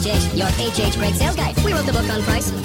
HH, your HH brake sales guide. We wrote the book on price.